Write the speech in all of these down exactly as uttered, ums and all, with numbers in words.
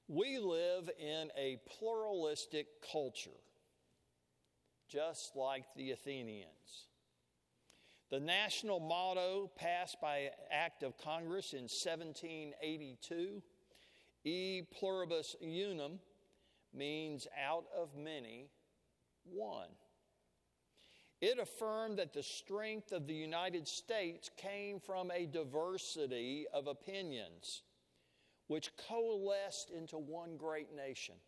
We live in a pluralistic culture, just like the Athenians. The national motto passed by Act of Congress in seventeen eighty-two, E pluribus unum, means out of many, one. It affirmed that the strength of the United States came from a diversity of opinions, which coalesced into one great nation.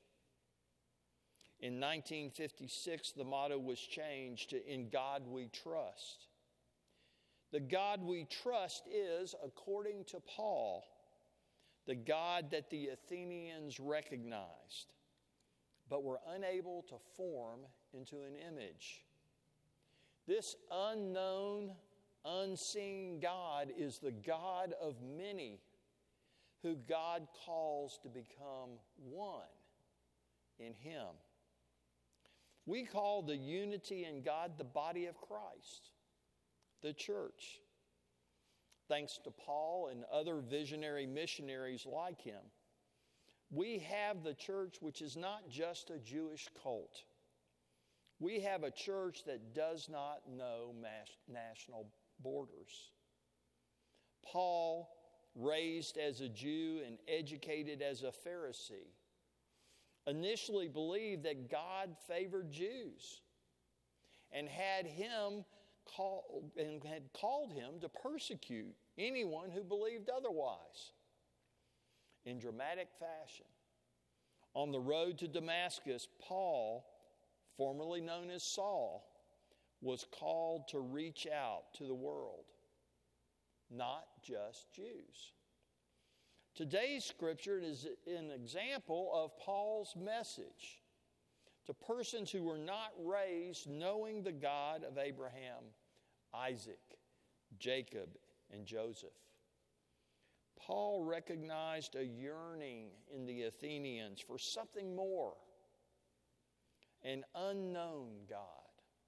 In nineteen fifty-six, the motto was changed to "In God We Trust." The God we trust is, according to Paul, the God that the Athenians recognized, but were unable to form into an image. This unknown, unseen God is the God of many, who God calls to become one in Him. We call the unity in God the body of Christ, the church. Thanks to Paul and other visionary missionaries like him, we have the church which is not just a Jewish cult. We have a church that does not know mas- national borders. Paul, raised as a Jew and educated as a Pharisee, initially believed that God favored Jews and had him called and had called him to persecute anyone who believed otherwise. In dramatic fashion, on the road to Damascus, Paul, formerly known as Saul, was called to reach out to the world, not just Jews. Today's scripture is an example of Paul's message to persons who were not raised knowing the God of Abraham, Isaac, Jacob, and Joseph. Paul recognized a yearning in the Athenians for something more, an unknown God.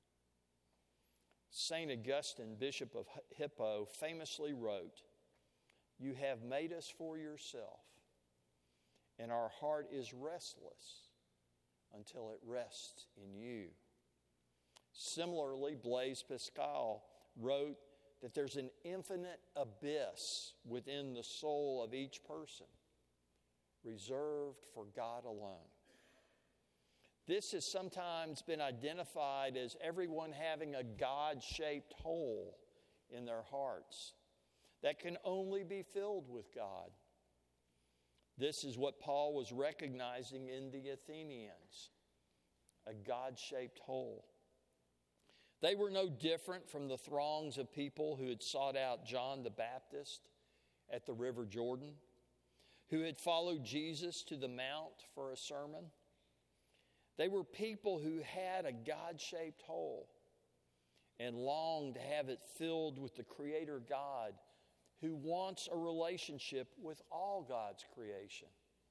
Saint Augustine, Bishop of Hippo, famously wrote, "You have made us for yourself, and our heart is restless until it rests in you." Similarly, Blaise Pascal wrote that there's an infinite abyss within the soul of each person, reserved for God alone. This has sometimes been identified as everyone having a God-shaped hole in their hearts that can only be filled with God. This is what Paul was recognizing in the Athenians, a God-shaped hole. They were no different from the throngs of people who had sought out John the Baptist at the River Jordan, who had followed Jesus to the Mount for a sermon. They were people who had a God-shaped hole and longed to have it filled with the Creator God who wants a relationship with all God's creation.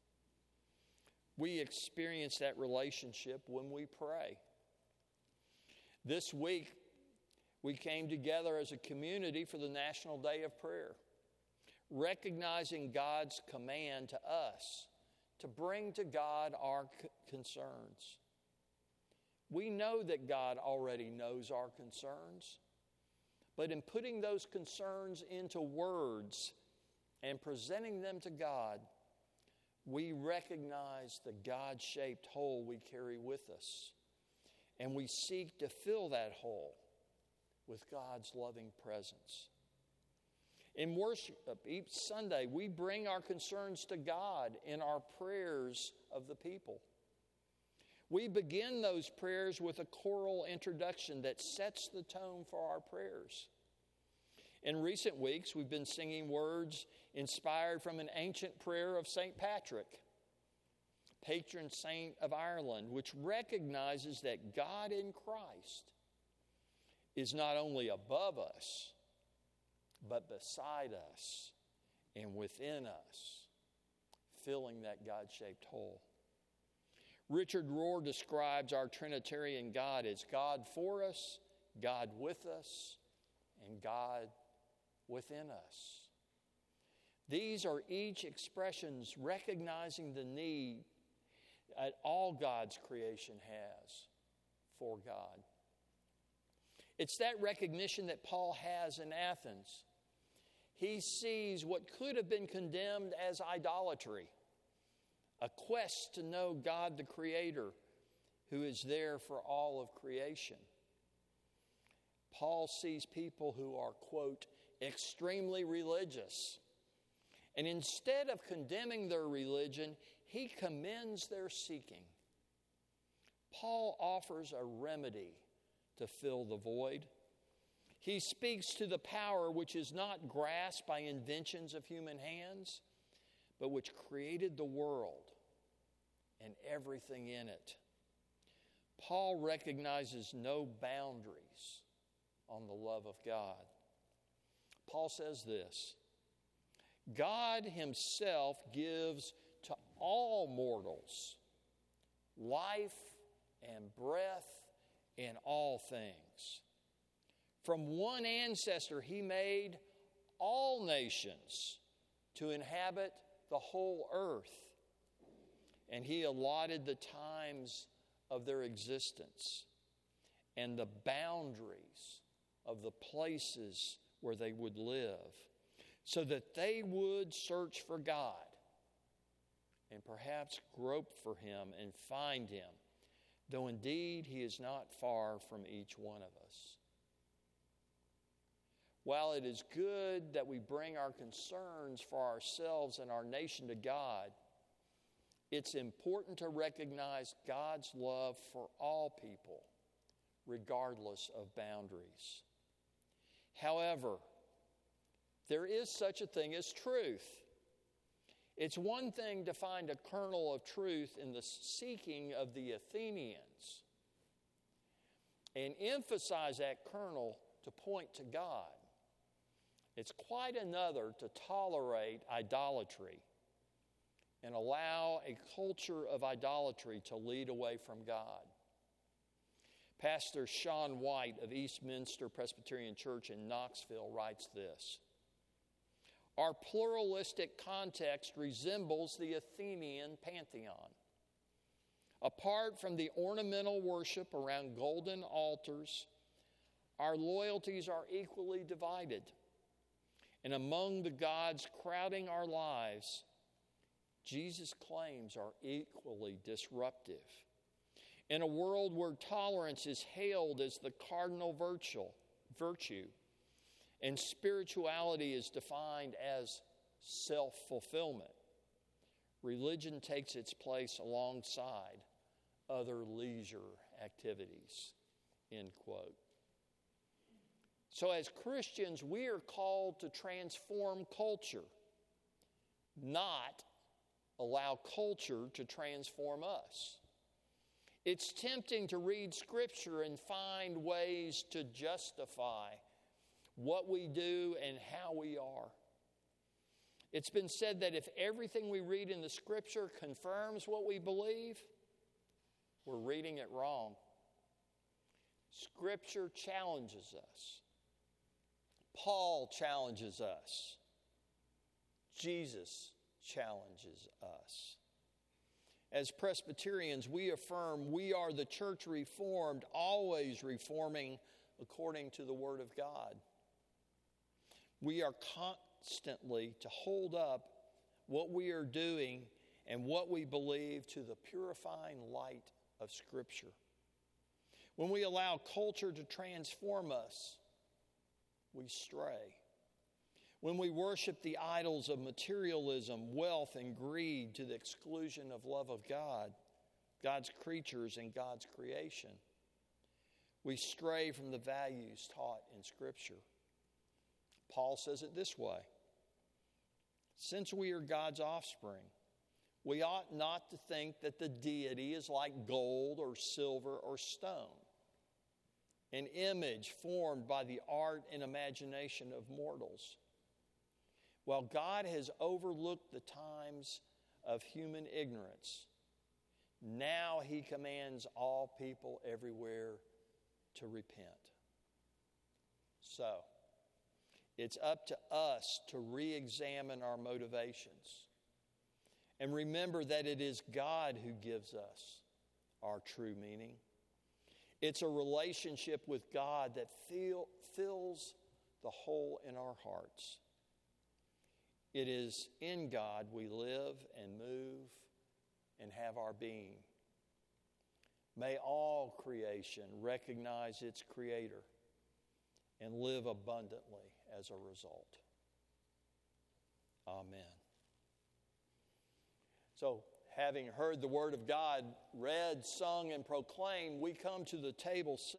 We experience that relationship when we pray. This week, we came together as a community for the National Day of Prayer, recognizing God's command to us to bring to God our concerns. We know that God already knows our concerns, but in putting those concerns into words and presenting them to God, we recognize the God-shaped hole we carry with us. And we seek to fill that hole with God's loving presence. In worship each Sunday, we bring our concerns to God in our prayers of the people. We begin those prayers with a choral introduction that sets the tone for our prayers. In recent weeks, we've been singing words inspired from an ancient prayer of Saint Patrick, patron saint of Ireland, which recognizes that God in Christ is not only above us, but beside us and within us, filling that God-shaped hole. Richard Rohr describes our Trinitarian God as God for us, God with us, and God within us. These are each expressions recognizing the need that all God's creation has for God. It's that recognition that Paul has in Athens. He sees what could have been condemned as idolatry, a quest to know God the Creator, who is there for all of creation. Paul sees people who are, quote, extremely religious. And instead of condemning their religion, he commends their seeking. Paul offers a remedy to fill the void. He speaks to the power which is not grasped by inventions of human hands, but which created the world and everything in it. Paul recognizes no boundaries on the love of God. Paul says this: God himself gives to all mortals life and breath in all things. From one ancestor he made all nations to inhabit the whole earth, and he allotted the times of their existence and the boundaries of the places where they would live, so that they would search for God and perhaps grope for him and find him, though indeed he is not far from each one of us. While it is good that we bring our concerns for ourselves and our nation to God, it's important to recognize God's love for all people, regardless of boundaries. However, there is such a thing as truth. It's one thing to find a kernel of truth in the seeking of the Athenians and emphasize that kernel to point to God. It's quite another to tolerate idolatry and allow a culture of idolatry to lead away from God. Pastor Sean White of Eastminster Presbyterian Church in Knoxville writes this: our pluralistic context resembles the Athenian pantheon. Apart from the ornamental worship around golden altars, our loyalties are equally divided. And among the gods crowding our lives, Jesus' claims are equally disruptive. In a world where tolerance is hailed as the cardinal virtue, and spirituality is defined as self-fulfillment, religion takes its place alongside other leisure activities, end quote. So as Christians, we are called to transform culture, not allow culture to transform us. It's tempting to read Scripture and find ways to justify what we do and how we are. It's been said that if everything we read in the Scripture confirms what we believe, we're reading it wrong. Scripture challenges us. Paul challenges us. Jesus challenges us. As Presbyterians, we affirm we are the church reformed, always reforming according to the Word of God. We are constantly to hold up what we are doing and what we believe to the purifying light of Scripture. When we allow culture to transform us, we stray. When we worship the idols of materialism, wealth, and greed to the exclusion of love of God, God's creatures, and God's creation, we stray from the values taught in Scripture. Paul says it this way: since we are God's offspring, we ought not to think that the deity is like gold or silver or stone, an image formed by the art and imagination of mortals. While God has overlooked the times of human ignorance, now he commands all people everywhere to repent. So, It's up to us to re-examine our motivations. And remember that it is God who gives us our true meaning. It's a relationship with God that feel, fills the hole in our hearts. It is in God we live and move and have our being. May all creation recognize its Creator and live abundantly as a result. Amen. So, having heard the Word of God read, sung, and proclaimed, we come to the table